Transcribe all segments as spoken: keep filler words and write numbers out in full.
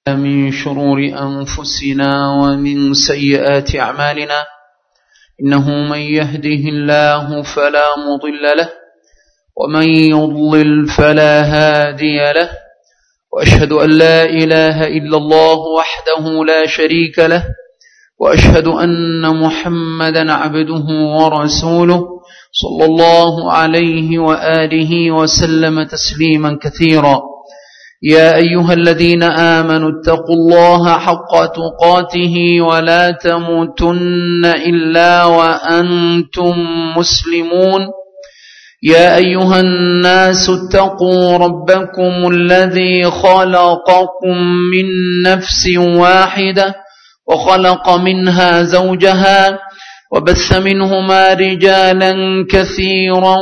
من شرور أنفسنا ومن سيئات أعمالنا إنه من يهده الله فلا مضل له ومن يضلل فلا هادي له وأشهد أن لا إله إلا الله وحده لا شريك له وأشهد أن محمدا عبده ورسوله صلى الله عليه وآله وسلم تسليما كثيرا. يا أيها الذين آمنوا اتقوا الله حق تقاته ولا تموتن إلا وأنتم مسلمون. يا أيها الناس اتقوا ربكم الذي خلقكم من نفس واحدة وخلق منها زوجها وبث منهما رجالا كثيرا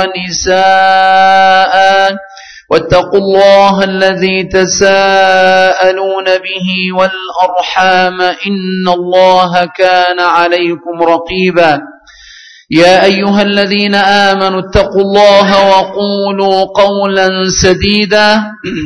ونساء واتقوا الله الذي تساءلون به والأرحام إن الله كان عليكم رقيبا. يا أيها الذين آمنوا اتقوا الله وقولوا قولا سديدا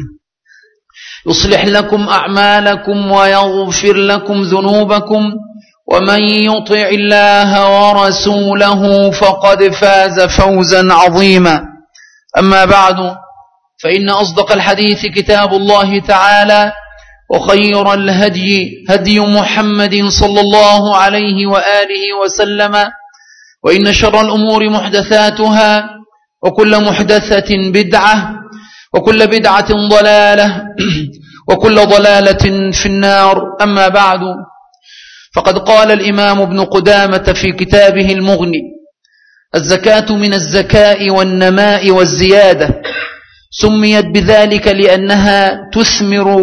يصلح لكم أعمالكم ويغفر لكم ذنوبكم ومن يطع الله ورسوله فقد فاز فوزا عظيما. أما بعد فإن أصدق الحديث كتاب الله تعالى وخير الهدي هدي محمد صلى الله عليه وآله وسلم وإن شر الأمور محدثاتها وكل محدثة بدعة وكل بدعة ضلالة وكل ضلالة في النار. أما بعد فقد قال الإمام ابن قدامة في كتابه المغني: الزكاة من الزكاء والنماء والزيادة، سميت بذلك لأنها تثمر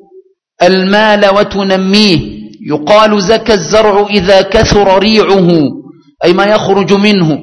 المال وتنميه. يقال زكى الزرع إذا كثر ريعه أي ما يخرج منه،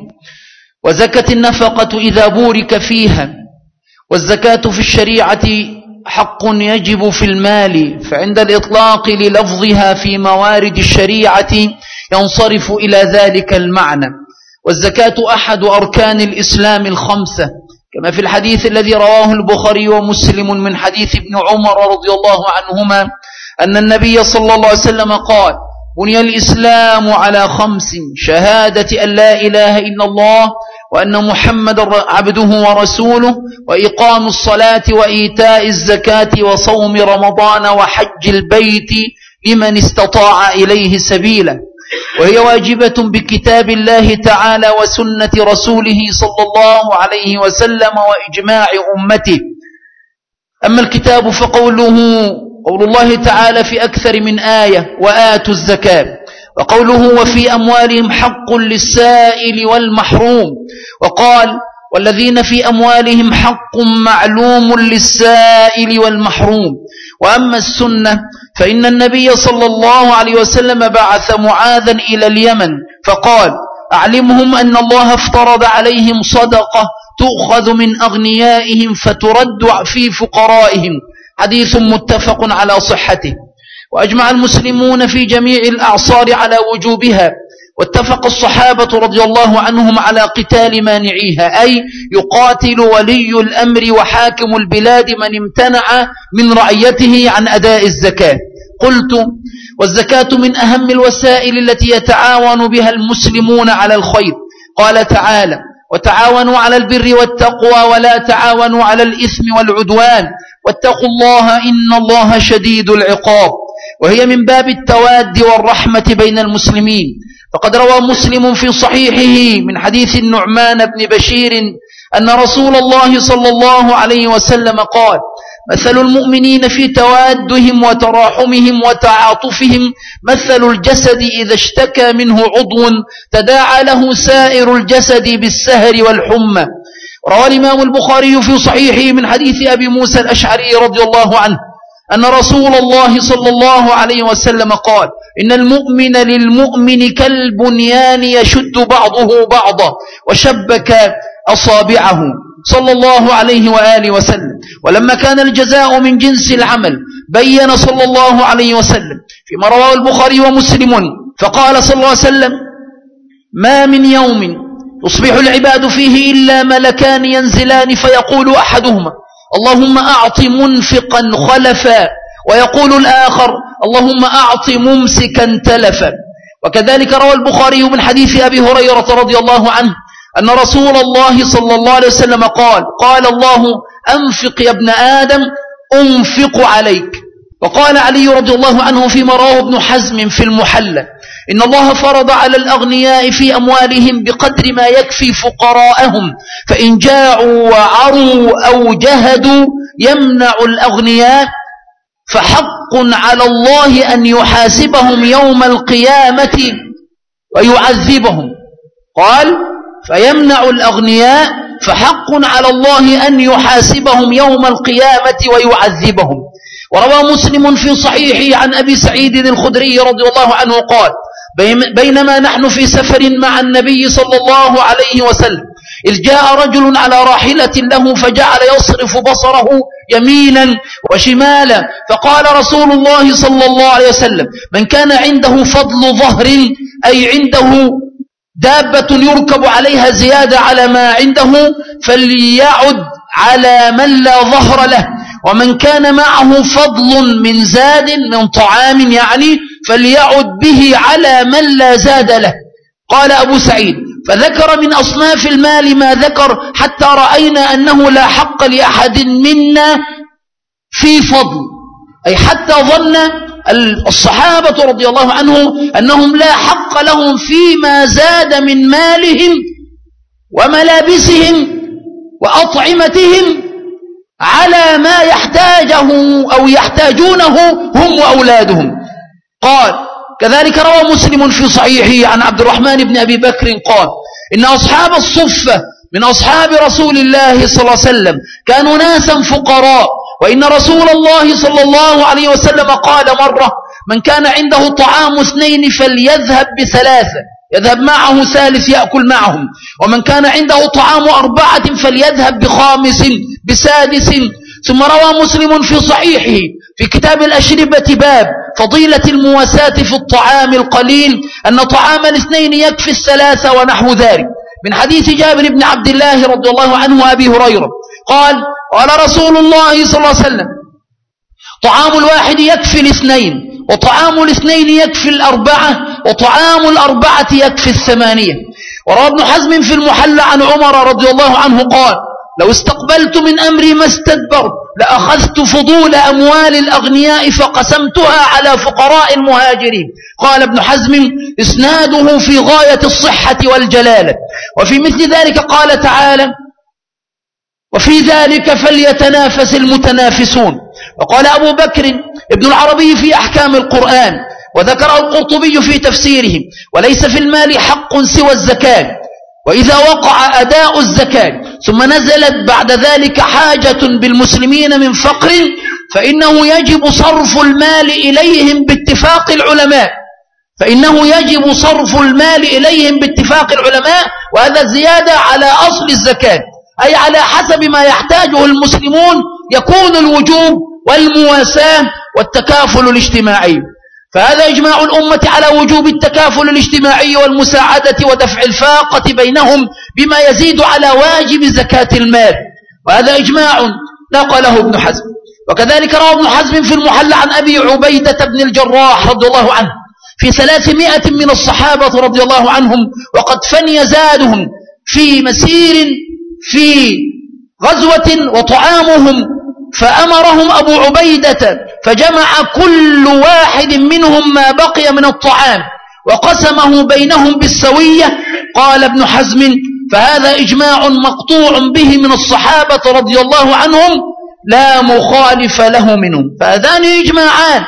وزكت النفقة إذا بورك فيها. والزكاة في الشريعة حق يجب في المال، فعند الإطلاق للفظها في موارد الشريعة ينصرف إلى ذلك المعنى. والزكاة أحد أركان الإسلام الخمسة، كما في الحديث الذي رواه البخاري ومسلم من حديث ابن عمر رضي الله عنهما أن النبي صلى الله عليه وسلم قال: بني الإسلام على خمس: شهادة أن لا إله إلا الله وأن محمد عبده ورسوله، وإقام الصلاة وإيتاء الزكاة وصوم رمضان وحج البيت لمن استطاع إليه سبيلا. وهي واجبة بكتاب الله تعالى وسنة رسوله صلى الله عليه وسلم وإجماع أمته. أما الكتاب فقوله قول الله تعالى في أكثر من آية: وآتوا الزكاة، وقوله: وفي أموالهم حق للسائل والمحروم، وقال: والذين في أموالهم حق معلوم للسائل والمحروم. وأما السنة فإن النبي صلى الله عليه وسلم بعث معاذا إلى اليمن فقال: أعلمهم أن الله افترض عليهم صدقة تؤخذ من أغنيائهم فترد في فقرائهم. حديث متفق على صحته. وأجمع المسلمون في جميع الأعصار على وجوبها، واتفق الصحابة رضي الله عنهم على قتال مانعيها، أي يقاتل ولي الأمر وحاكم البلاد من امتنع من رعيته عن أداء الزكاة. قلت: والزكاة من أهم الوسائل التي يتعاون بها المسلمون على الخير. قال تعالى: وتعاونوا على البر والتقوى ولا تعاونوا على الإثم والعدوان واتقوا الله إن الله شديد العقاب. وهي من باب التواد والرحمة بين المسلمين، فقد روى مسلم في صحيحه من حديث النعمان بن بشير أن رسول الله صلى الله عليه وسلم قال: مثل المؤمنين في توادهم وتراحمهم وتعاطفهم مثل الجسد إذا اشتكى منه عضو تداعى له سائر الجسد بالسهر والحمى. روى الإمام البخاري في صحيحه من حديث أبي موسى الأشعري رضي الله عنه أن رسول الله صلى الله عليه وسلم قال: إن المؤمن للمؤمن كالبنيان يشد بعضه بعضا وشبك أصابعه، صلى الله عليه وآله وسلم. ولما كان الجزاء من جنس العمل بين صلى الله عليه وسلم فيما رواه البخاري ومسلم فقال صلى الله عليه وسلم: ما من يوم يصبح العباد فيه إلا ملكان ينزلان فيقول أحدهما: اللهم أعط منفقا خلفا ويقول الآخر اللهم أعط ممسكا تلفا. وكذلك روى البخاري من حديث أبي هريرة رضي الله عنه أن رسول الله صلى الله عليه وسلم قال قال الله أنفق يا ابن آدم أنفق عليك. وقال علي رضي الله عنه فيما رواه ابن حزم في المحلى إن الله فرض على الأغنياء في أموالهم بقدر ما يكفي فقراءهم، فإن جاعوا وعروا أو جهدوا يمنع الأغنياء، فحق على الله أن يحاسبهم يوم القيامة ويعذبهم. قال فيمنع الأغنياء فحق على الله أن يحاسبهم يوم القيامة ويعذبهم. وروى مسلم في صحيحه عن أبي سعيد الخدري رضي الله عنه قال بينما نحن في سفر مع النبي صلى الله عليه وسلم إذ جاء رجل على راحلة له فجعل يصرف بصره يمينا وشمالا، فقال رسول الله صلى الله عليه وسلم من كان عنده فضل ظهر أي عنده دابة يركب عليها زيادة على ما عنده فليعد على من لا ظهر له، ومن كان معه فضل من زاد من طعام يعني فليعد به على من لا زاد له. قال أبو سعيد فذكر من أصناف المال ما ذكر حتى رأينا أنه لا حق لأحد منا في فضل، أي حتى ظن الصحابة رضي الله عنه أنهم لا حق لهم فيما زاد من مالهم وملابسهم وأطعمتهم على ما يحتاجه أو يحتاجونه هم وأولادهم. قال كذلك روى مسلم في صحيحه عن عبد الرحمن بن أبي بكر قال إن أصحاب الصفة من أصحاب رسول الله صلى الله عليه وسلم كانوا ناسا فقراء، وإن رسول الله صلى الله عليه وسلم قال مرة من كان عنده طعام اثنين فليذهب بثلاثة، يذهب معه ثالث يأكل معهم، ومن كان عنده طعام أربعة فليذهب بخامس بسادس. ثم روى مسلم في صحيحه في كتاب الأشربة باب فضيلة المواساة في الطعام القليل أن طعام الاثنين يكفي الثلاثة ونحو ذلك من حديث جابر بن عبد الله رضي الله عنه وأبي هريرة قال قال رسول الله صلى الله عليه وسلم طعام الواحد يكفي الاثنين، وطعام الاثنين يكفي الأربعة، وطعام الأربعة يكفي الثمانية. وروى ابن حزم في المحلى عن عمر رضي الله عنه قال لو استقبلت من أمري ما استدبرت لأخذت فضول أموال الأغنياء فقسمتها على فقراء المهاجرين. قال ابن حزم إسناده في غاية الصحة والجلالة. وفي مثل ذلك قال تعالى وفي ذلك فليتنافس المتنافسون. وقال أبو بكر ابن العربي في أحكام القرآن وذكره القرطبي في تفسيره وليس في المال حق سوى الزكاة، وإذا وقع أداء الزكاة ثم نزلت بعد ذلك حاجة بالمسلمين من فقر فإنه يجب صرف المال إليهم باتفاق العلماء فإنه يجب صرف المال إليهم باتفاق العلماء وهذا زيادة على أصل الزكاة، أي على حسب ما يحتاجه المسلمون يكون الوجوب والمواساة والتكافل الاجتماعي. فهذا إجماع الأمة على وجوب التكافل الاجتماعي والمساعدة ودفع الفاقة بينهم بما يزيد على واجب زكاة المال، وهذا إجماع نقله ابن حزم. وكذلك روى ابن حزم في المحلى عن أبي عبيدة بن الجراح رضي الله عنه في ثلاثمائة من الصحابة رضي الله عنهم وقد فني زادهم في مسير في غزوة وطعامهم، فأمرهم أبو عبيدة فجمع كل واحد منهم ما بقي من الطعام وقسمه بينهم بالسوية. قال ابن حزم فهذا إجماع مقطوع به من الصحابة رضي الله عنهم لا مخالف له منهم. فهذان إجماعان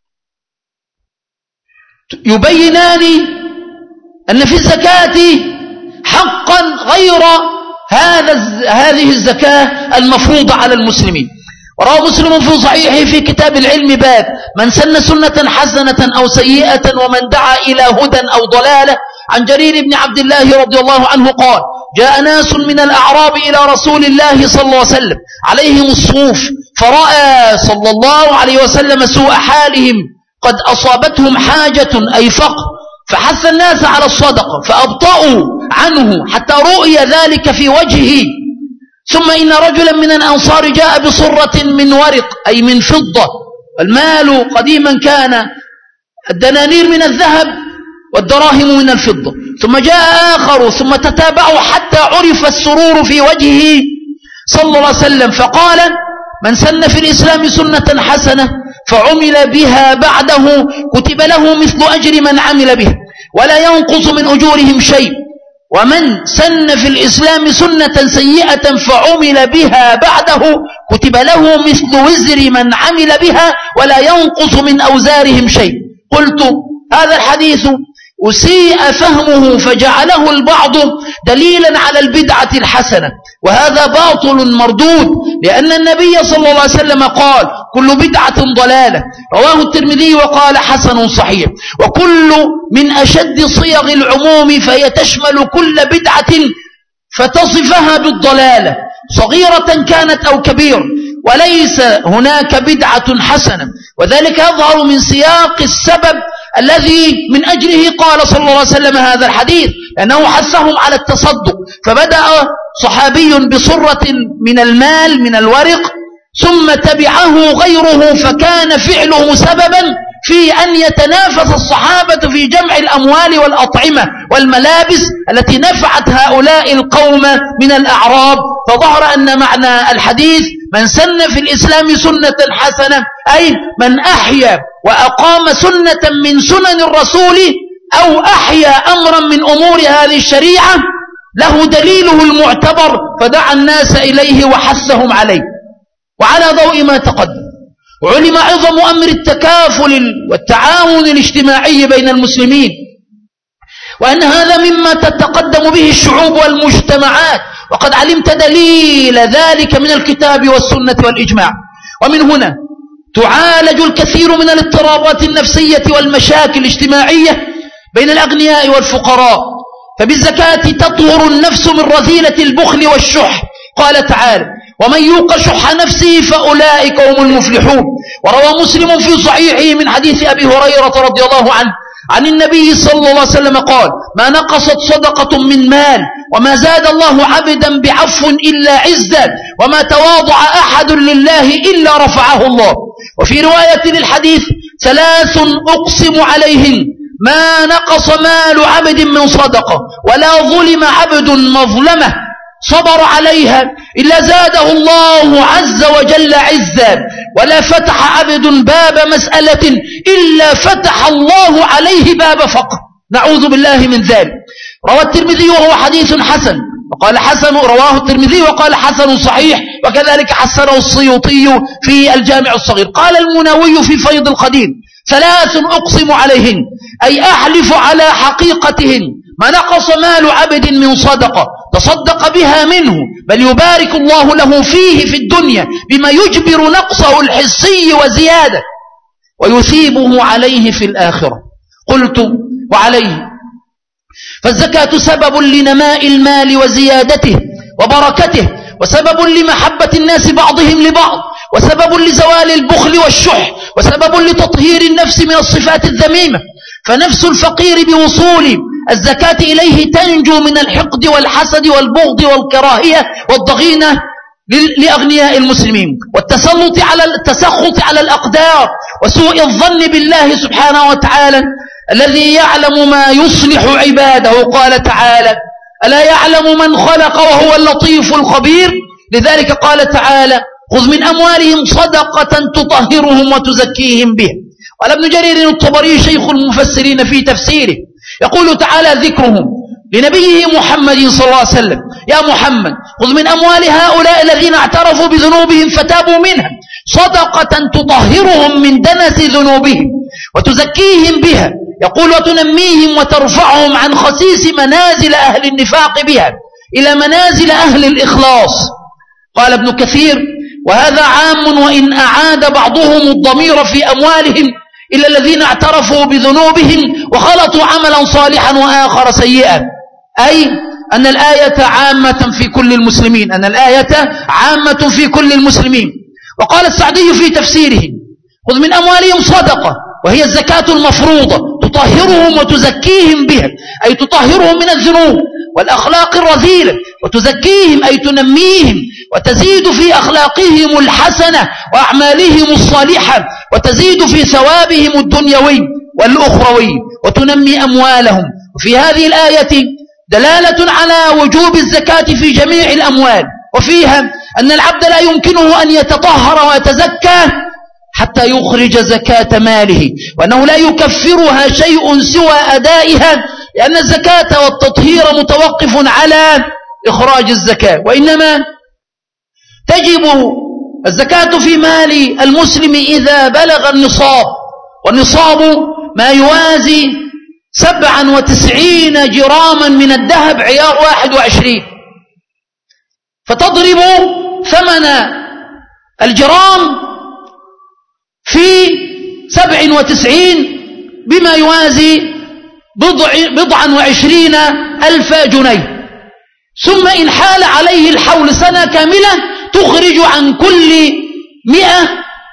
يبينان أن في الزكاة حقا غير هذا هذه الزكاة المفروضة على المسلمين. وروى مسلم في صحيحه في كتاب العلم باب من سن سنة حسنة أو سيئة ومن دعا إلى هدى أو ضلالة عن جرير بن عبد الله رضي الله عنه قال جاء ناس من الأعراب إلى رسول الله صلى الله عليه وسلم عليهم الصوف، فرأى صلى الله عليه وسلم سوء حالهم قد أصابتهم حاجة أي فقر، فحث الناس على الصدقة فأبطأوا عنه حتى رؤي ذلك في وجهه. ثم إن رجلا من الأنصار جاء بصرة من ورق أي من فضة المال قديما كان الدنانير من الذهب والدراهم من الفضة، ثم جاء آخر ثم تتابعوا حتى عرف السرور في وجهه صلى الله عليه وسلم، فقال: من سن في الإسلام سنة حسنة فعمل بها بعده كتب له مثل أجر من عمل بها ولا ينقص من أجورهم شيء، ومن سن في الإسلام سنة سيئة فعمل بها بعده كتب له مثل وزر من عمل بها ولا ينقص من أوزارهم شيء. قلت: هذا الحديث أسيء فهمه فجعله البعض دليلا على البدعة الحسنة، وهذا باطل مردود، لأن النبي صلى الله عليه وسلم قال: كل بدعة ضلالة، رواه الترمذي وقال: حسن صحيح. وكل من أشد صيغ العموم فهي تشمل كل بدعة فتصفها بالضلالة صغيرة كانت أو كبيرة، وليس هناك بدعة حسنة، وذلك يظهر من سياق السبب الذي من أجله قال صلى الله عليه وسلم هذا الحديث، لأنه حثهم على التصدق، فبدأ صحابي بصرة من المال من الورق ثم تبعه غيره، فكان فعله سببا في أن يتنافس الصحابة في جمع الأموال والأطعمة والملابس التي نفعت هؤلاء القوم من الأعراب. فظهر أن معنى الحديث من سن في الإسلام سنة حسنة أي من أحيا وأقام سنة من سنن الرسول أو أحيا أمرا من أمور هذه الشريعة له دليله المعتبر فدعا الناس إليه وحثهم عليه. وعلى ضوء ما تقدم علم عظم أمر التكافل والتعاون الاجتماعي بين المسلمين، وأن هذا مما تتقدم به الشعوب والمجتمعات، وقد علمت دليل ذلك من الكتاب والسنة والإجماع. ومن هنا تعالج الكثير من الاضطرابات النفسية والمشاكل الاجتماعية بين الأغنياء والفقراء، فبالزكاة تطهر النفس من رذيلة البخل والشح. قال تعالى: ومن يوق شح نفسه فأولئك هم المفلحون. وروى مسلم في صحيحه من حديث أبي هريرة رضي الله عنه عن النبي صلى الله عليه وسلم قال: ما نقصت صدقة من مال وما زاد الله عبدا بعفو إلا عزا وما تواضع أحد لله إلا رفعه الله. وفي رواية للحديث: ثلاث أقسم عليهن ما نقص مال عبد من صدقة ولا ظلم عبد مظلمة صبر عليها إلا زاده الله عز وجل عزا ولا فتح عبد باب مسألة إلا فتح الله عليه باب فقر، نعوذ بالله من ذلك. روى الترمذي وهو حديث حسن وقال حسن رواه الترمذي وقال حسن صحيح، وكذلك حسنه السيوطي في الجامع الصغير. قال المناوي في فيض القدير: ثلاث أقسم عليهن أي أحلف على حقيقتهن ما نقص مال عبد من صدقة تصدق بها منه، بل يبارك الله له فيه في الدنيا بما يجبر نقصه الحسي وزيادة ويثيبه عليه في الآخرة. قلت: وعليه فالزكاة سبب لنماء المال وزيادته وبركته، وسبب لمحبة الناس بعضهم لبعض، وسبب لزوال البخل والشح، وسبب لتطهير النفس من الصفات الذميمة. فنفس الفقير بوصول الزكاة إليه تنجو من الحقد والحسد والبغض والكراهية والضغينة لأغنياء المسلمين والتسلط على التسخط على الأقدار وسوء الظن بالله سبحانه وتعالى الذي يعلم ما يصلح عباده. قال تعالى: ألا يعلم من خلق وهو اللطيف الخبير. لذلك قال تعالى: خذ من أموالهم صدقة تطهرهم وتزكيهم به. قال ابن جرير الطبري شيخ المفسرين في تفسيره يقول تعالى ذكرهم لنبيه محمد صلى الله عليه وسلم: يا محمد خذ من أموال هؤلاء الذين اعترفوا بذنوبهم فتابوا منها صدقة تطهرهم من دنس ذنوبهم وتزكيهم بها، يقول وتنميهم وترفعهم عن خسيس منازل أهل النفاق بها إلى منازل أهل الإخلاص. قال ابن كثير: وهذا عام وإن أعاد بعضهم الضمير في أموالهم إلا الذين اعترفوا بذنوبهم وخلطوا عملا صالحا وآخر سيئا، أي أن الآية عامة في كل المسلمين، أن الآية عامة في كل المسلمين. وقال السعدي في تفسيره: خذ من أموالهم صدقة، وهي الزكاة المفروضة، تطهرهم وتزكيهم بها، أي تطهرهم من الذنوب والأخلاق الرذيلة، وتزكيهم أي تنميهم وتزيد في أخلاقهم الحسنة وأعمالهم الصالحة، وتزيد في ثوابهم الدنيوي والأخروي، وتنمي أموالهم. وفي هذه الآية دلالة على وجوب الزكاة في جميع الأموال، وفيها أن العبد لا يمكنه أن يتطهر ويتزكى حتى يخرج زكاة ماله، وأنه لا يكفرها شيء سوى أدائها، لأن الزكاة والتطهير متوقف على إخراج الزكاة، وإنما تجب الزكاة في مال المسلم إذا بلغ النصاب، والنصاب ما يوازي سبعا وتسعين جراما من الذهب عيار واحد وعشرين، فتضرب ثمن الجرام في سبع وتسعين بما يوازي بضع بضعا وعشرين ألف جنيه، ثم إن حال عليه الحول سنة كاملة تخرج عن كل مئة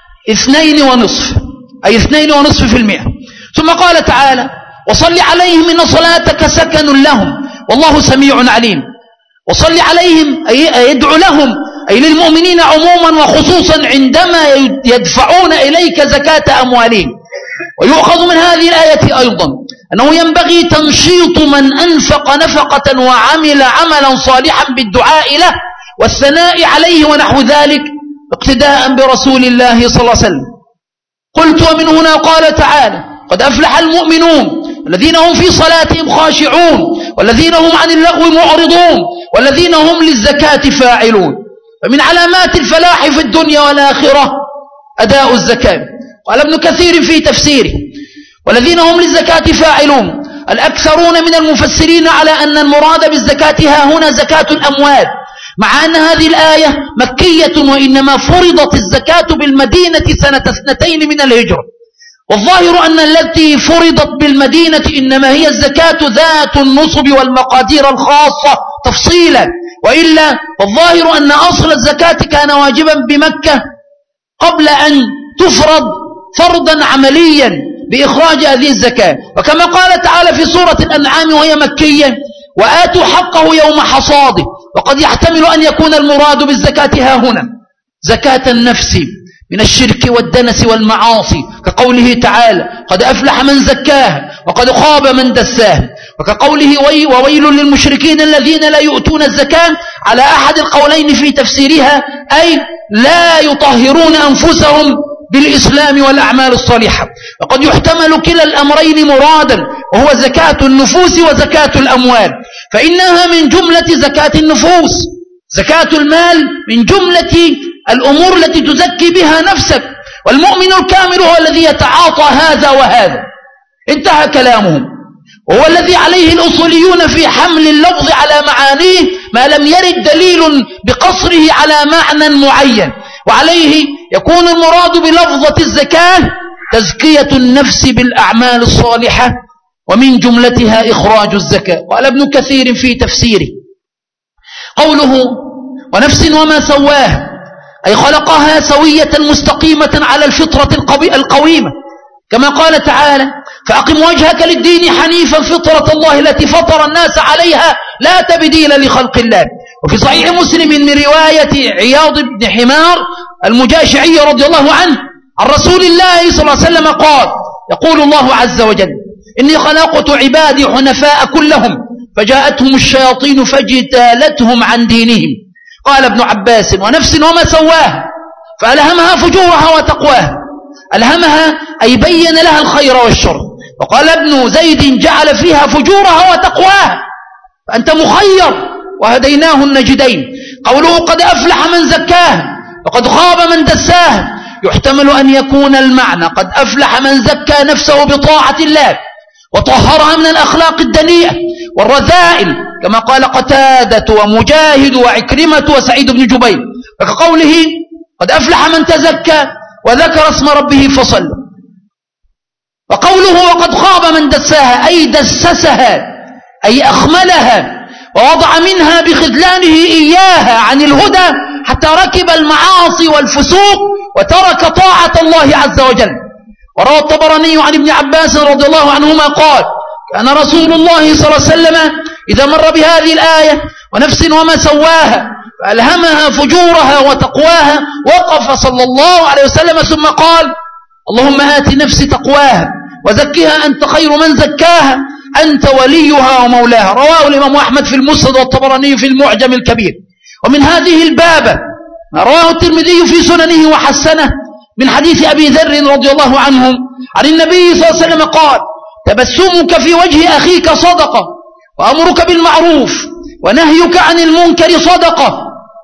اثنين ونصف، أي اثنين ونصف في المئة. ثم قال تعالى: وصل عليهم إن صلاتك سكن لهم والله سميع عليم. وصل عليهم أي يدعو لهم، أي للمؤمنين عموما وخصوصا عندما يدفعون إليك زكاة أموالهم. ويؤخذ من هذه الآية أيضا أنه ينبغي تنشيط من أنفق نفقة وعمل عملا صالحا بالدعاء له والثناء عليه ونحو ذلك، اقتداء برسول الله صلى الله عليه وسلم. قلت: ومن هنا قال تعالى: قد أفلح المؤمنون الذين هم في صلاتهم خاشعون والذين هم عن اللغو معرضون والذين هم للزكاة فاعلون. فمن علامات الفلاح في الدنيا والآخرة أداء الزكاة. قال ابن كثير في تفسيره: والذين هم للزكاة فاعلون. الأكثرون من المفسرين على أن المراد بالزكاة ها هنا زكاة الأموال، مع أن هذه الآية مكية، وإنما فرضت الزكاة بالمدينة سنة اثنتين من الهجرة. والظاهر أن التي فرضت بالمدينة إنما هي الزكاة ذات النصب والمقادير الخاصة تفصيلا، وإلا فالظاهر أن أصل الزكاة كان واجبا بمكة قبل أن تفرض فرضا عمليا بإخراج هذه الزكاة. وكما قال تعالى في سورة الأنعام وهي مكية: وآتوا حقه يوم حصاده. وقد يحتمل أن يكون المراد بالزكاة ها هنا زكاة النفس من الشرك والدنس والمعاصي، كقوله تعالى: قد أفلح من زكاها وقد خاب من دساها، وكقوله: وويل للمشركين الذين لا يؤتون الزكاة، على أحد القولين في تفسيرها أي لا يطهرون أنفسهم بالإسلام والأعمال الصالحة. وقد يحتمل كلا الأمرين مرادا، وهو زكاة النفوس وزكاة الأموال، فإنها من جملة زكاة النفوس. زكاة المال من جملة الأمور التي تزكي بها نفسك، والمؤمن الكامل هو الذي يتعاطى هذا وهذا. انتهى كلامهم، وهو الذي عليه الأصوليون في حمل اللفظ على معانيه ما لم يرد دليل بقصره على معنى معين، وعليه يكون المراد بلفظة الزكاة تزكية النفس بالأعمال الصالحة، ومن جملتها إخراج الزكاة. قال ابن كثير في تفسيره: قوله: ونفس وما سواها، أي خلقها سوية مستقيمة على الفطرة القويمة، كما قال تعالى: فأقم وجهك للدين حنيفا فطرة الله التي فطر الناس عليها لا تبديل لخلق الله. وفي صحيح مسلم من رواية عياض بن حمار المجاشعي رضي الله عنه عن رسول الله صلى الله عليه وسلم قال: يقول الله عز وجل: إني خلقت عبادي حنفاء كلهم فجاءتهم الشياطين فاجتالتهم عن دينهم. قال ابن عباس: ونفس وما سواها، فألهمها فجورها وتقواها. ألهمها أي بين لها الخير والشر. وقال ابن زيد: جعل فيها فجورها وتقواها، فأنت مخير وهديناه النجدين. قوله: قد أفلح من زكاها وقد خاب من دساها، يحتمل أن يكون المعنى قد أفلح من زكى نفسه بطاعة الله وطهرها من الأخلاق الدنيئة والرذائل، كما قال قتادة ومجاهد وعكرمة وسعيد بن جبير. وكقوله: قد أفلح من تزكى وذكر اسم ربه فصلى. وقوله: وقد خاب من دساها، أي دسسها، أي أخملها ووضع منها بخذلانه إياها عن الهدى حتى ركب المعاصي والفسوق وترك طاعة الله عز وجل. وروى الطبراني عن ابن عباس رضي الله عنهما قال: كان رسول الله صلى الله عليه وسلم إذا مر بهذه الآية ونفس وما سواها فألهمها فجورها وتقواها وقف صلى الله عليه وسلم ثم قال اللهم آت نفسي تقواها وزكها أنت خير من زكاها أنت وليها ومولاها. رواه الإمام أحمد في المسند والطبراني في المعجم الكبير. ومن هذه البابة رواه الترمذي في سننه وحسنه من حديث أبي ذر رضي الله عنه عن النبي صلى الله عليه وسلم قال تبسمك في وجه أخيك صدقة وأمرك بالمعروف ونهيك عن المنكر صدقة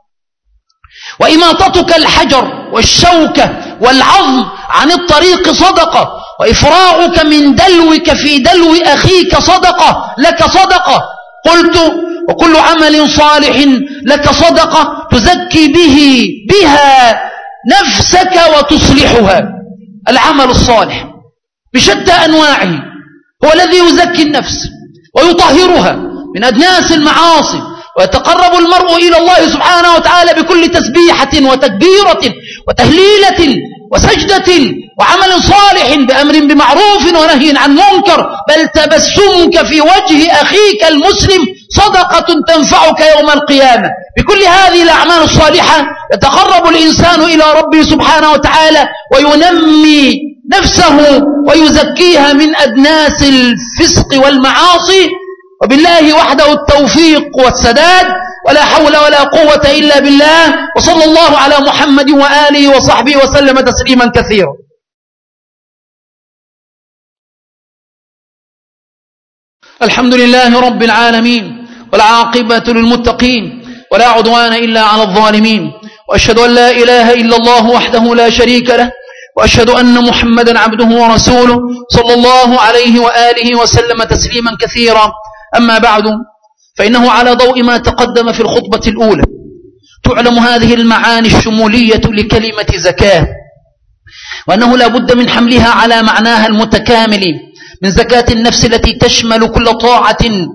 وإماطتك الحجر والشوكة والعظم عن الطريق صدقة وإفراغك من دلوك في دلو أخيك صدقة لك صدقة. قلت وكل عمل صالح لك صدقة تزكي به بها نفسك وتصلحها. العمل الصالح بشتى أنواعه هو الذي يزكي النفس ويطهرها من أدناس المعاصي ويتقرب المرء إلى الله سبحانه وتعالى بكل تسبيحة وتكبيرة وتهليلة وسجدة وعمل صالح بأمر بمعروف ونهي عن منكر. بل تبسمك في وجه أخيك المسلم صدقة تنفعك يوم القيامة. بكل هذه الأعمال الصالحة يتقرب الإنسان إلى ربه سبحانه وتعالى وينمي نفسه ويزكيها من أدناس الفسق والمعاصي. وبالله وحده التوفيق والسداد ولا حول ولا قوة إلا بالله. وصلى الله على محمد وآله وصحبه وسلم تسليما كثيرا. الحمد لله رب العالمين والعاقبة للمتقين ولا عدوان إلا على الظالمين وأشهد أن لا إله إلا الله وحده لا شريك له وأشهد أن محمدا عبده ورسوله صلى الله عليه وآله وسلم تسليما كثيرا. أما بعد فإنه على ضوء ما تقدم في الخطبة الأولى تعلم هذه المعاني الشمولية لكلمة زكاة وأنه لا بد من حملها على معناها المتكامل من زكاة النفس التي تشمل كل طاعة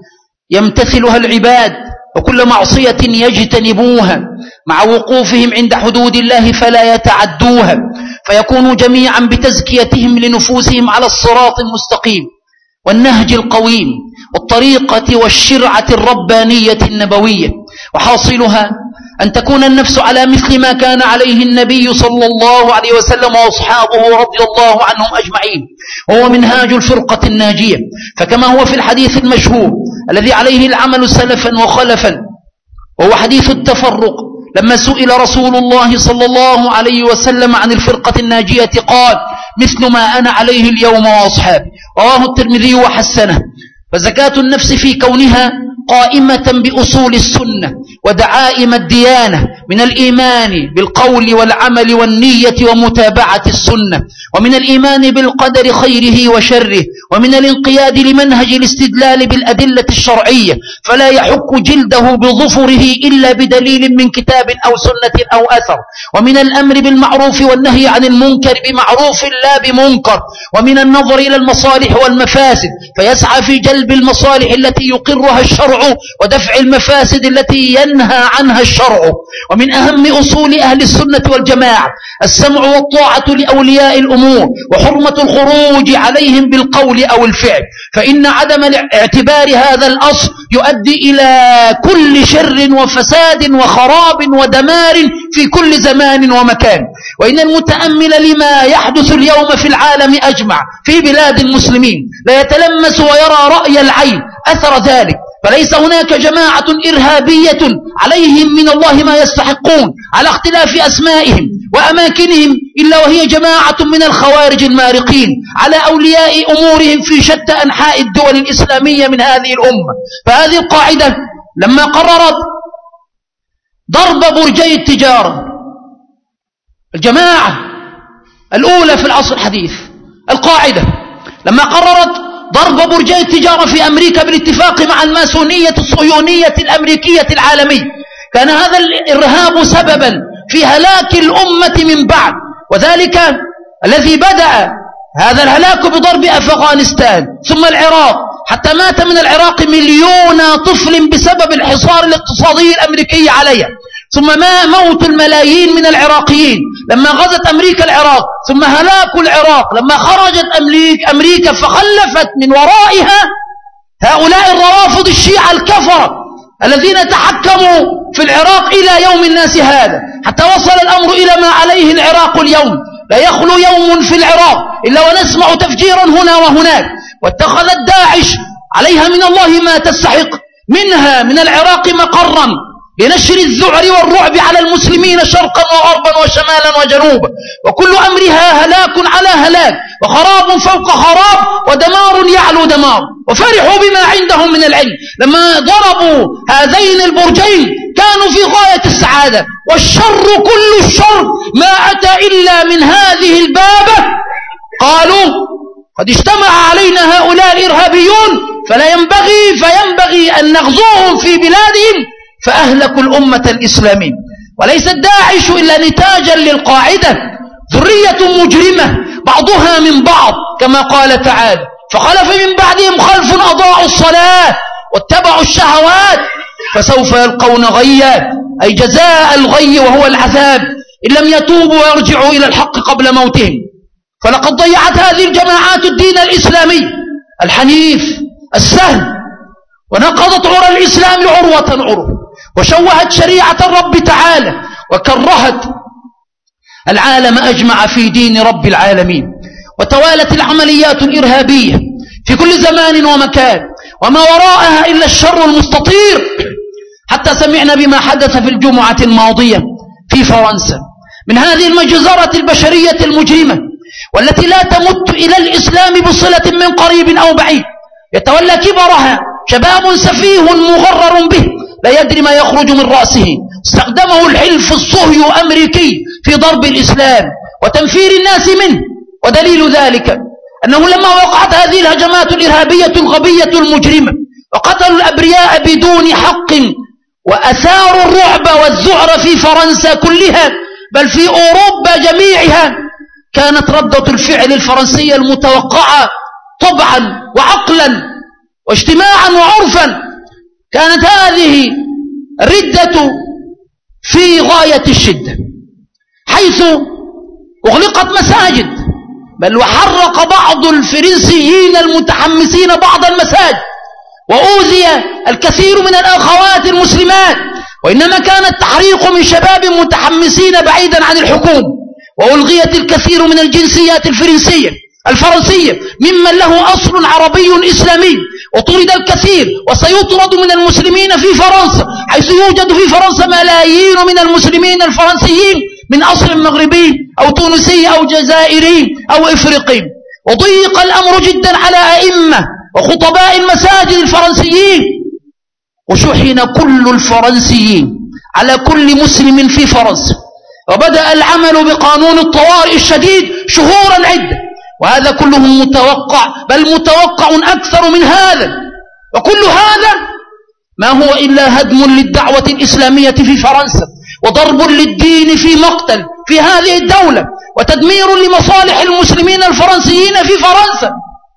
يمتثلها العباد وكل معصية يجتنبوها مع وقوفهم عند حدود الله فلا يتعدوها فيكونوا جميعا بتزكيتهم لنفوسهم على الصراط المستقيم والنهج القويم والطريقة والشرعة الربانية النبوية. وحاصلها أن تكون النفس على مثل ما كان عليه النبي صلى الله عليه وسلم وأصحابه رضي الله عنهم أجمعين وهو منهاج الفرقة الناجية. فكما هو في الحديث المشهور الذي عليه العمل سلفا وخلفا وهو حديث التفرق لما سئل رسول الله صلى الله عليه وسلم عن الفرقة الناجية قال مثل ما أنا عليه اليوم وأصحابي. رواه الترمذي وحسنه. فزكاة النفس في كونها قائمة بأصول السنة ودعائم الديانة من الإيمان بالقول والعمل والنية ومتابعة السنة ومن الإيمان بالقدر خيره وشره ومن الانقياد لمنهج الاستدلال بالأدلة الشرعية فلا يحك جلده بظفره إلا بدليل من كتاب أو سنة أو أثر ومن الأمر بالمعروف والنهي عن المنكر بمعروف لا بمنكر ومن النظر إلى المصالح والمفاسد فيسعى في جلب المصالح التي يقرها الشرع ودفع المفاسد التي ينهى عنها الشرع. ومن أهم أصول أهل السنة والجماعة السمع والطاعة لأولياء الأمور وحرمة الخروج عليهم بالقول أو الفعل فإن عدم اعتبار هذا الأصل يؤدي إلى كل شر وفساد وخراب ودمار في كل زمان ومكان. وإن المتأمل لما يحدث اليوم في العالم أجمع في بلاد المسلمين لا يتلمس ويرى رأي العين أثر ذلك. فليس هناك جماعة إرهابية عليهم من الله ما يستحقون على اختلاف أسمائهم وأماكنهم إلا وهي جماعة من الخوارج المارقين على أولياء أمورهم في شتى أنحاء الدول الإسلامية من هذه الأمة. فهذه القاعدة لما قررت ضرب برجي التجارة الجماعة الأولى في العصر الحديث القاعدة لما قررت ضرب برجي التجارة في أمريكا بالاتفاق مع الماسونية الصهيونية الأمريكية العالمية كان هذا الإرهاب سببا في هلاك الأمة من بعد وذلك الذي بدأ هذا الهلاك بضرب أفغانستان ثم العراق حتى مات من العراق مليون طفل بسبب الحصار الاقتصادي الأمريكي عليها ثم ما موت الملايين من العراقيين لما غزت أمريكا العراق ثم هلاك العراق لما خرجت أمريكا فخلفت من ورائها هؤلاء الروافض الشيعة الكفرة الذين تحكموا في العراق إلى يوم الناس هذا، حتى وصل الأمر إلى ما عليه العراق اليوم. لا يخلو يوم في العراق إلا ونسمع تفجيرا هنا وهناك، واتخذت داعش عليها من الله ما تستحق، منها من العراق مقرا لنشر الذعر والرعب على المسلمين شرقا وغربا وشمالا وجنوبا، وكل أمرها هلاك على هلاك وخراب فوق خراب ودمار يعلو دمار. وفرحوا بما عندهم من العلم، لما ضربوا هذين البرجين كانوا في غاية السعادة. والشر كل الشر ما أتى إلا من هذه البابة. قالوا قد اجتمع علينا هؤلاء الإرهابيون فلا ينبغي فينبغي أن نغزوهم في بلادهم فأهلكوا الأمة الإسلامية. وليست داعش إلا نتاجا للقاعدة، ذرية مجرمة بعضها من بعض، كما قال تعالى: فخلف من بعدهم خلف أضاعوا الصلاة واتبعوا الشهوات فسوف يلقون غيا، أي جزاء الغي وهو العذاب إن لم يتوبوا ويرجعوا إلى الحق قبل موتهم. فلقد ضيعت هذه الجماعات الدين الإسلامي الحنيف السهل، ونقضت عرى الإسلام عروة عروة، وشوهت شريعة الرب تعالى، وكرهت العالم أجمع في دين رب العالمين. وتوالت العمليات الإرهابية في كل زمان ومكان، وما وراءها إلا الشر المستطير، حتى سمعنا بما حدث في الجمعة الماضية في فرنسا من هذه المجزرة البشرية المجرمة، والتي لا تمت إلى الإسلام بصلة من قريب أو بعيد. يتولى كبرها شباب سفيه مغرر به لا يدري ما يخرج من رأسه. استخدمه الحلف الصهيو أمريكي في ضرب الإسلام وتنفير الناس منه. ودليل ذلك أنه لما وقعت هذه الهجمات الإرهابية الغبية المجرمة وقتلوا الأبرياء بدون حق وأثاروا الرعب والذعر في فرنسا كلها بل في أوروبا جميعها، كانت ردة الفعل الفرنسية المتوقعة طبعا وعقلا واجتماعا وعرفا. كانت هذه الردة في غاية الشدة، حيث أغلقت مساجد، بل وحرق بعض الفرنسيين المتحمسين بعض المساجد، وأوذي الكثير من الأخوات المسلمات، وإنما كان التحريق من شباب متحمسين بعيدا عن الحكومة. وألغيت الكثير من الجنسيات الفرنسية الفرنسية ممن له أصل عربي إسلامي، وطرد الكثير وسيطرد من المسلمين في فرنسا، حيث يوجد في فرنسا ملايين من المسلمين الفرنسيين من أصل مغربي أو تونسي أو جزائري أو إفريقي. وضيق الأمر جدا على أئمة وخطباء المساجد الفرنسيين، وشحن كل الفرنسيين على كل مسلم في فرنسا، وبدأ العمل بقانون الطوارئ الشديد شهورا عدة. وهذا كله متوقع، بل متوقع أكثر من هذا. وكل هذا ما هو إلا هدم للدعوة الإسلامية في فرنسا، وضرب للدين في مقتل في هذه الدولة، وتدمير لمصالح المسلمين الفرنسيين في فرنسا.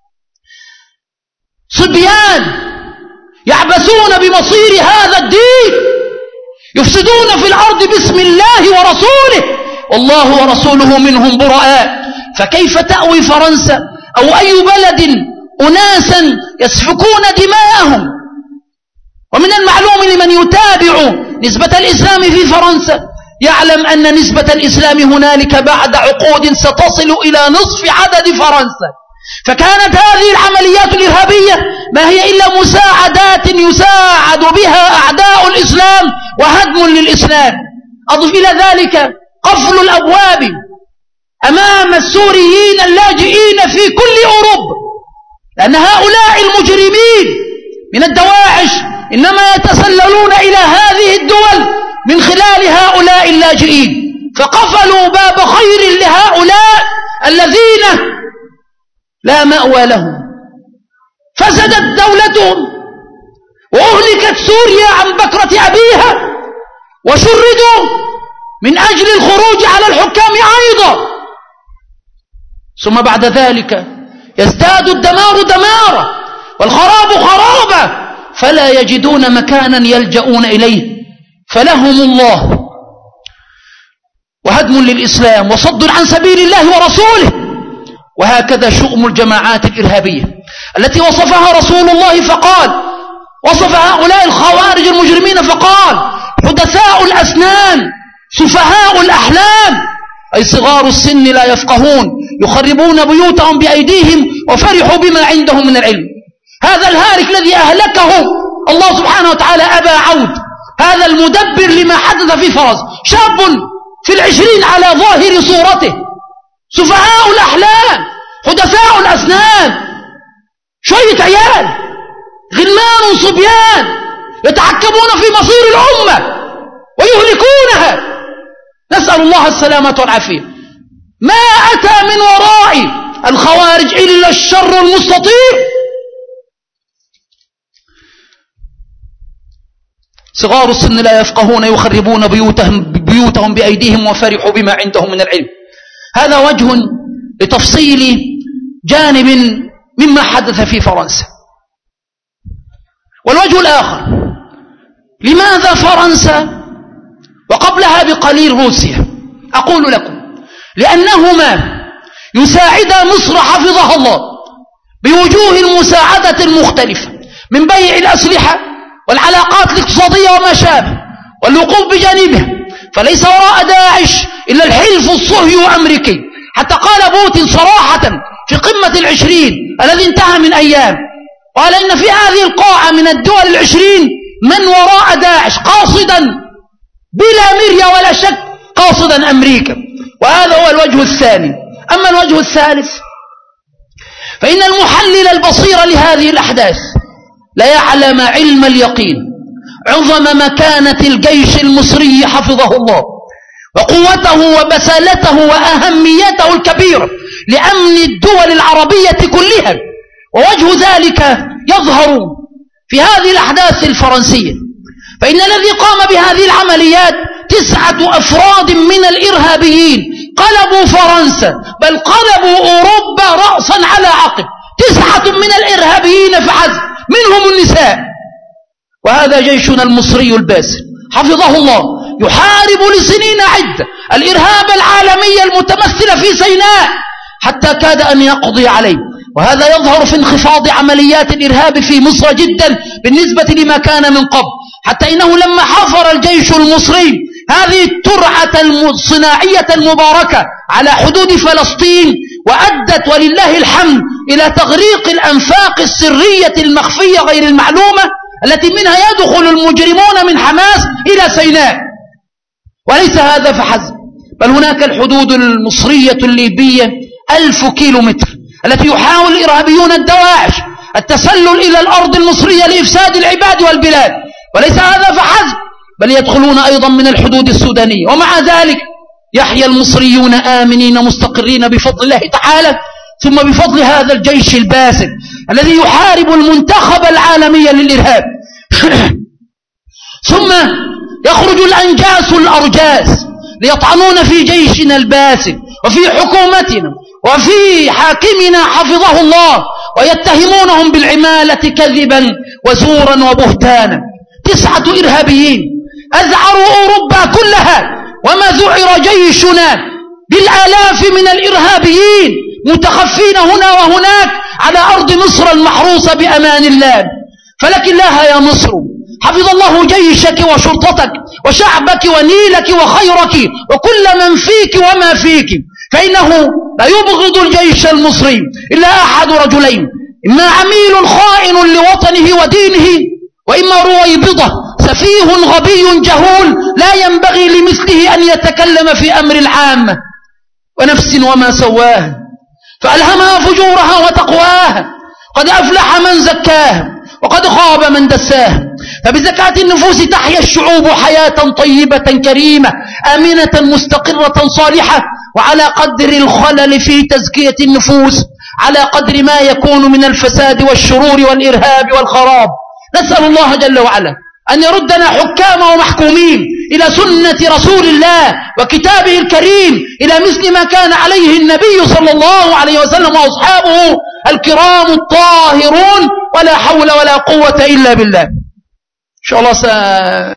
صبيان يعبثون بمصير هذا الدين، يفسدون في الأرض باسم الله ورسوله، والله ورسوله منهم براء. فكيف تأوي فرنسا أو أي بلد أناسا يسفكون دماءهم؟ ومن المعلوم لمن يتابع نسبة الإسلام في فرنسا يعلم أن نسبة الإسلام هنالك بعد عقود ستصل إلى نصف عدد فرنسا. فكانت هذه العمليات الإرهابية ما هي إلا مساعدات يساعد بها أعداء الإسلام وهدم للإسلام. أضف إلى ذلك قفل الأبواب أمام السوريين اللاجئين في كل أوروبا، لأن هؤلاء المجرمين من الدواعش إنما يتسللون إلى هذه الدول من خلال هؤلاء اللاجئين، فقفلوا باب خير لهؤلاء الذين لا مأوى لهم. فسدت دولتهم وأهلكت سوريا عن بكرة أبيها، وشردوا من أجل الخروج على الحكام أيضا. ثم بعد ذلك يزداد الدمار دمارا والخراب خرابا، فلا يجدون مكانا يلجؤون إليه، فلهم الله وهدم للإسلام وصد عن سبيل الله ورسوله. وهكذا شؤم الجماعات الإرهابية التي وصفها رسول الله فقال، وصف هؤلاء الخوارج المجرمين فقال: حدثاء الأسنان سفهاء الأحلام، أي صغار السن لا يفقهون، يخربون بيوتهم بأيديهم وفرحوا بما عندهم من العلم. هذا الهالك الذي أهلكه الله سبحانه وتعالى أبا عود، هذا المدبر لما حدث في فرز، شاب في العشرين على ظاهر صورته، سفهاء الأحلام، حدثاء الأسنان، شوية عيال غلمان صبيان يتحكمون في مصير الأمة ويهلكونها، نسأل الله السلامة والعافية. ما أتى من وراء الخوارج إلا الشر المستطير. صغار السن لا يفقهون، يخربون بيوتهم, بيوتهم بأيديهم وفرحوا بما عندهم من العلم. هذا وجه لتفصيل جانب مما حدث في فرنسا. والوجه الآخر، لماذا فرنسا وقبلها بقليل روسيا؟ أقول لكم لأنهما يساعدا مصر حفظها الله بوجوه المساعدة المختلفة، من بيع الأسلحة والعلاقات الاقتصادية وما شابه والوقوف بجانبها. فليس وراء داعش إلا الحلف الصهيوني الأمريكي، حتى قال بوتين صراحة في قمة العشرين الذي انتهى من أيام، قال إن في هذه القاعة من الدول العشرين من وراء داعش، قاصدا بلا مرية ولا شك قاصدا أمريكا. وهذا هو الوجه الثاني. أما الوجه الثالث فإن المحلل البصير لهذه الأحداث لا يعلم علم اليقين عظم مكانة الجيش المصري حفظه الله، وقوته وبسالته وأهميته الكبيرة لأمن الدول العربية كلها. ووجه ذلك يظهر في هذه الأحداث الفرنسية، فإن الذي قام بهذه العمليات تسعة أفراد من الإرهابيين قلبوا فرنسا، بل قلبوا أوروبا رأسا على عقب. تسعة من الإرهابيين فحسب، منهم النساء. وهذا جيشنا المصري الباسل حفظه الله يحارب لسنين عدة الإرهاب العالمي المتمثل في سيناء حتى كاد أن يقضي عليه. وهذا يظهر في انخفاض عمليات الإرهاب في مصر جدا بالنسبة لما كان من قبل، حتى إنه لما حفر الجيش المصري هذه الترعة الصناعية المباركة على حدود فلسطين، وأدت ولله الحمد إلى تغريق الأنفاق السرية المخفية غير المعلومة التي منها يدخل المجرمون من حماس إلى سيناء. وليس هذا فحسب، بل هناك الحدود المصرية الليبية ألف كيلو متر التي يحاول الإرهابيون الدواعش التسلل إلى الأرض المصرية لإفساد العباد والبلاد. وليس هذا فحسب، بل يدخلون أيضا من الحدود السودانية. ومع ذلك يحيا المصريون آمنين مستقرين بفضل الله تعالى، ثم بفضل هذا الجيش الباسل الذي يحارب المنتخب العالمي للإرهاب. ثم يخرج الأنجاس الأرجاس ليطعنون في جيشنا الباسل وفي حكومتنا وفي حاكمنا حفظه الله، ويتهمونهم بالعمالة كذبا وزورا وبهتانا. تسعة إرهابيين أذعروا أوروبا كلها، وما ذعر جيشنا بالآلاف من الإرهابيين متخفين هنا وهناك على أرض مصر المحروسة بأمان الله. فلك الله يا مصر، حفظ الله جيشك وشرطتك وشعبك ونيلك وخيرك وكل من فيك وما فيك، فإنه لا يبغض الجيش المصري إلا أحد رجلين: إما عميل خائن لوطنه ودينه، وإما رويبضة سفيه غبي جهول لا ينبغي لمثله أن يتكلم في أمر العامة. ونفس وما سواها فألهمها فجورها وتقواها، قد أفلح من زكاها وقد خاب من دساها. فبزكاة النفوس تحيا الشعوب حياة طيبة كريمة آمنة مستقرة صالحة. وعلى قدر الخلل في تزكية النفوس على قدر ما يكون من الفساد والشرور والإرهاب والخراب. نسأل الله جل وعلا أن يردنا حكام ومحكومين إلى سنة رسول الله وكتابه الكريم، إلى مثل ما كان عليه النبي صلى الله عليه وسلم وأصحابه الكرام الطاهرون. ولا حول ولا قوة إلا بالله. إن شاء الله س...